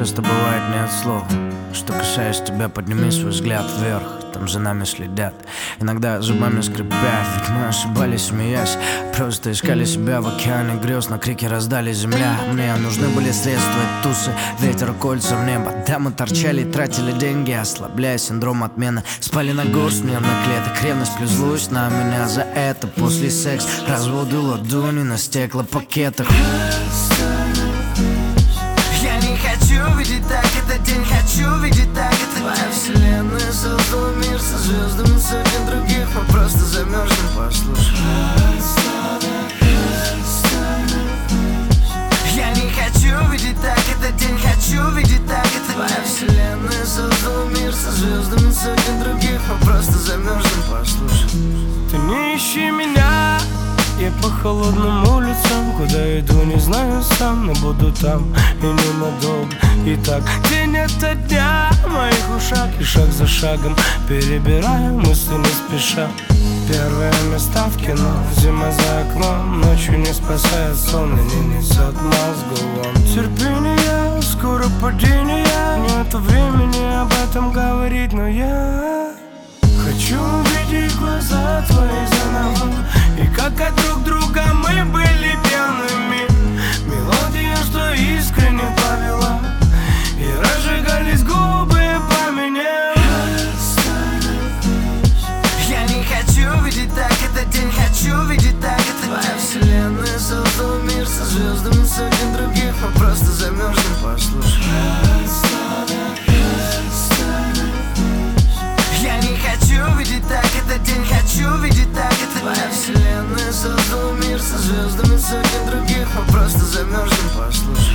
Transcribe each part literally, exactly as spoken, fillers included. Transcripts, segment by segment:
часто бывает не от слов. Что касаясь тебя, подними свой взгляд вверх, там за нами следят, иногда зубами скрипя. Ведь мы ошибались, смеясь, просто искали себя в океане грез. На крики раздали земля. Мне нужны были средства и тусы, ветер, кольца в небо. Да, мы торчали и тратили деньги, ослабляя синдром отмены. Спали на гост, нервных клеток, ревность плюс злость на меня за это. После секс, разводы ладони на стеклопакетах. Я не хочу видеть так этот день, хочу видеть так это. Твоя вселенная создала мир со звездами сотен других. Мы просто замерзнем, послушай. Я не хочу видеть так этот день, хочу видеть так это. Твоя вселенная создала мир со звездами сотен других. Мы просто замерзнем, послушай. Ты не ищи меня, я по холодным улицам, куда иду, не знаю сам, но буду там и ненадолго. И так день ото дня в моих ушах, и шаг за шагом перебираю мысли не спеша. Первое место в кино, зима за окном, ночью не спасает сон и не несет мозгу вон. Терпение, скоро падение, нету времени об этом говорить, но я хочу увидеть глаза твои заново, и как от друг друга мы были пьяными. Мелодия, что искренне повела, и разжигались губы пламенем. Я не хочу видеть так этот день, хочу видеть так это. Твоя вселенная создала мир со звездами сотен других. Мы просто замерзнем, послушай. Я не хочу видеть так этот день, хочу видеть так это. Твоя вселенная создала мир со звездами сотен других. Мы просто замерзнем, послушай.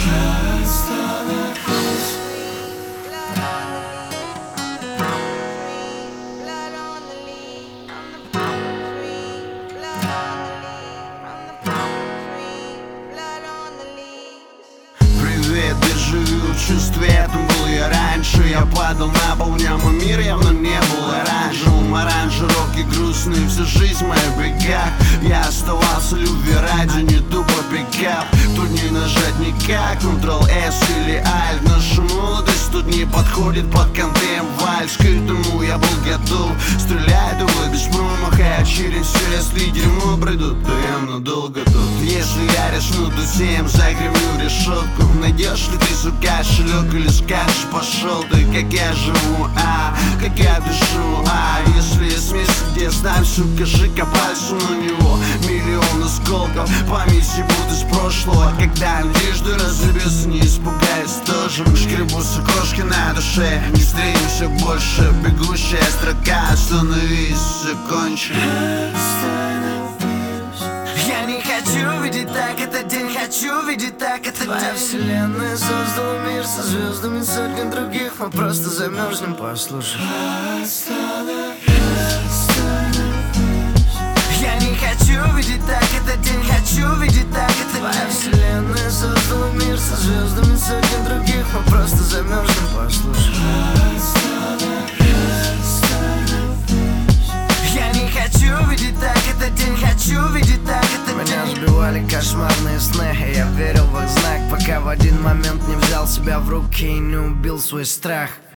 Привет, держи в чувстве, этом был я раньше. Я падал на пол, в нем и мир явно не был оранжевым. Оранжировки грустные, всю жизнь моя в бегах. Я оставался любви ради, не тупо пикап. Тут не нажать никак, Ctrl S или Alt. Наша молодость тут не подходит под контент вальс. К этому я был готов, стреляй давай без промаха. А через все, если дерьмо придут, то я надолго тут. Если я решну, то всем загремлю решетку. Найдешь ли ты, сука, кошелек или скажешь, пошел ты, как я живу, а, как я дышу, а. Если есть место, где знаю, сука, жика пальцем на него. Миллион осколков памяти будут с прошлого. Когда надежды разлюбятся, не испугаюсь тоже. Шкребутся кошки на душе, не встретимся больше. Бегущая строка, остановись, все кончено. Я не хочу видеть так этот день, хочу видеть так это. Твоя вселенная создала мир со звездами сотен других. Мы просто замерзнем, послушай. Я не хочу видеть так этот день, хочу видеть так это. Твоя вселенная создала мир со звездами сотен других. Мы просто замерзнем, послушай. Я не хочу видеть так этот день, хочу видеть так это. Меня сбивали кошмарные сны, и я верил в их знак, пока в один момент не взял себя в руки и не убил свой страх.